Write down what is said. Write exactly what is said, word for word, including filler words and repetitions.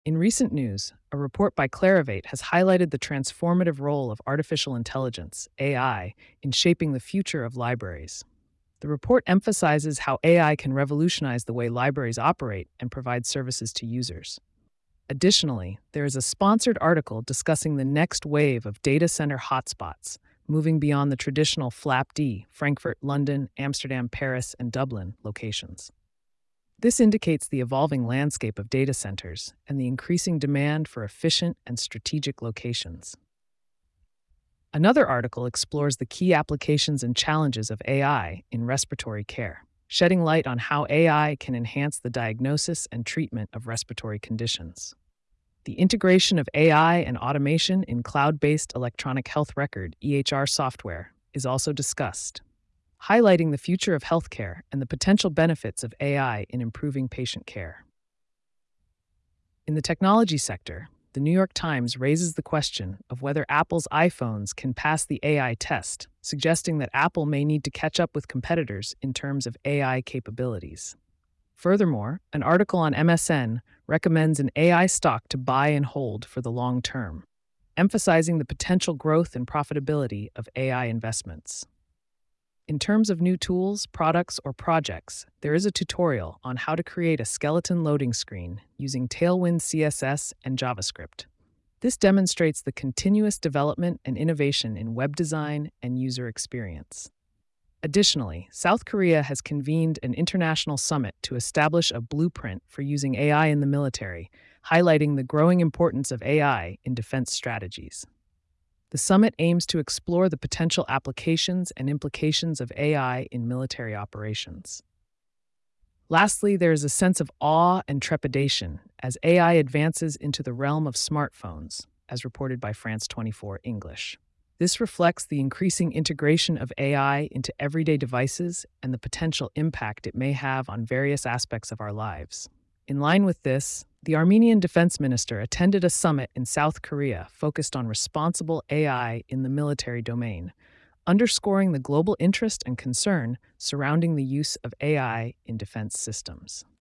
In recent news, a report by Clarivate has highlighted the transformative role of artificial intelligence, A I, in shaping the future of libraries. The report emphasizes how A I can revolutionize the way libraries operate and provide services to users. Additionally, there is a sponsored article discussing the next wave of data center hotspots, moving beyond the traditional FLAP-D, Frankfurt, London, Amsterdam, Paris, and Dublin locations. This indicates the evolving landscape of data centers and the increasing demand for efficient and strategic locations. Another article explores the key applications and challenges of A I in respiratory care, shedding light on how A I can enhance the diagnosis and treatment of respiratory conditions. The integration of A I and automation in cloud-based electronic health record (E H R) software is also discussed, highlighting the future of healthcare and the potential benefits of A I in improving patient care. In the technology sector, the New York Times raises the question of whether Apple's iPhones can pass the A I test, suggesting that Apple may need to catch up with competitors in terms of A I capabilities. Furthermore, an article on M S N recommends an A I stock to buy and hold for the long term, emphasizing the potential growth and profitability of A I investments. In terms of new tools, products, or projects, there is a tutorial on how to create a skeleton loading screen using Tailwind C S S and JavaScript. This demonstrates the continuous development and innovation in web design and user experience. Additionally, South Korea has convened an international summit to establish a blueprint for using A I in the military, highlighting the growing importance of A I in defense strategies. The summit aims to explore the potential applications and implications of A I in military operations. Lastly, there is a sense of awe and trepidation as A I advances into the realm of smartphones, as reported by France twenty-four English. This reflects the increasing integration of A I into everyday devices and the potential impact it may have on various aspects of our lives. In line with this, the Armenian defense minister attended a summit in South Korea focused on responsible A I in the military domain, underscoring the global interest and concern surrounding the use of A I in defense systems.